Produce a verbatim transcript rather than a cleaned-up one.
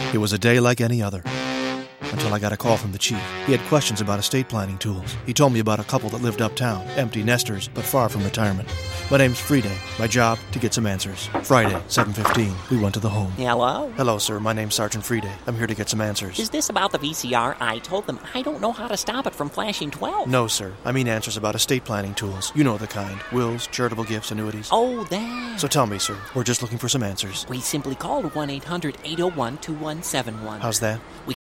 It was a day like any other. Until I got a call from the chief. He had questions about estate planning tools. He told me about a couple that lived uptown, empty nesters, but far from retirement. My name's Friday. My job, to get some answers. Friday, seven fifteen. We went to the home. Hello? Hello, sir. My name's Sergeant Friday. I'm here to get some answers. Is this about the V C R? I told them I don't know how to stop it from flashing twelve. No, sir. I mean answers about estate planning tools. You know the kind. Wills, charitable gifts, annuities. Oh, that. So tell me, sir. We're just looking for some answers. We simply called one eight hundred eight oh one two one seven one. How's that? We